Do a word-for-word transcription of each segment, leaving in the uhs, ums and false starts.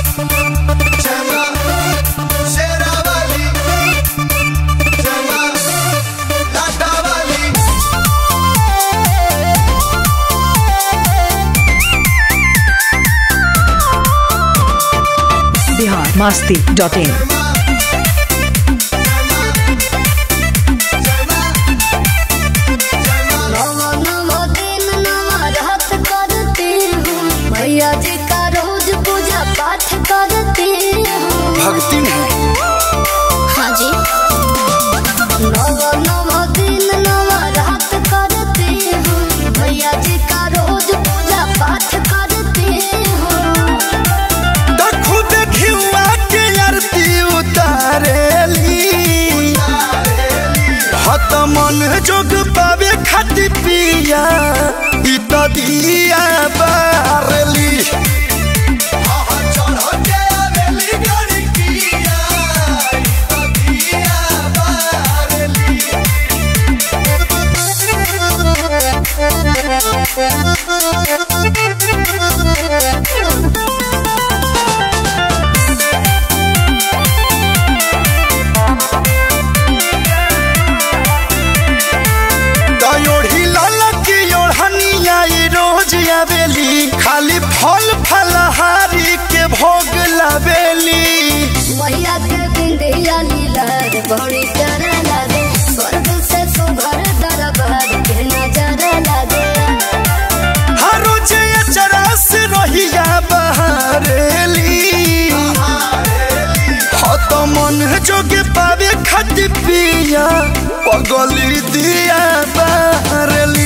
masti dot in. भैया जी का रोज पूजा पाठ करते हैं भक्ति में। हाँ जी नव नव दिन नव रात करते हैं भैया जी का रोज पूजा पाठ करते हैं। तो खुद घिउआ के आरती उतारेली हत मन जोग पावे खाती पिया ई तो दिया बारली खाली फल फलहारी के भोग लावेली मैया के बिंदिया लीला बड़ी प्यारा लागे स्वर्ग से सुभर दरबार के नजारा लागे हर रोज अचरा से रहिया बहारेली हो तो मन जोगे पावे खाती पिया पगली दिया बहारेली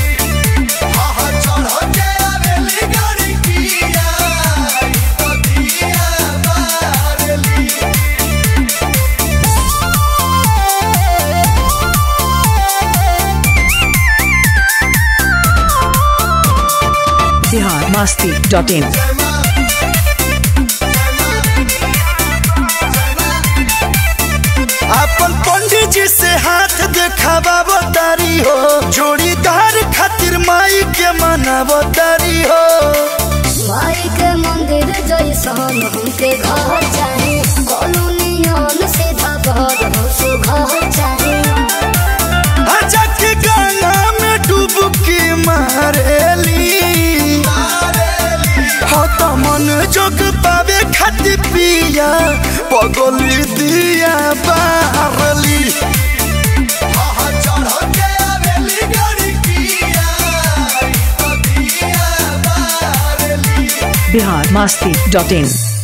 masti dot in. अपन पंडित जी से हाथ देखावा बतारी हो जोड़ीदार खातिर माई के मनावा तारी हो माई के मंदिर जैसन हमके घर चाहे कॉलोनियन सीधा घर हो सो घर चाहे आजा के गंगा में डुबकी मारेली हो तो मन जोग पावे खाती पिया पगली दिया बारली Bihar masti dot in.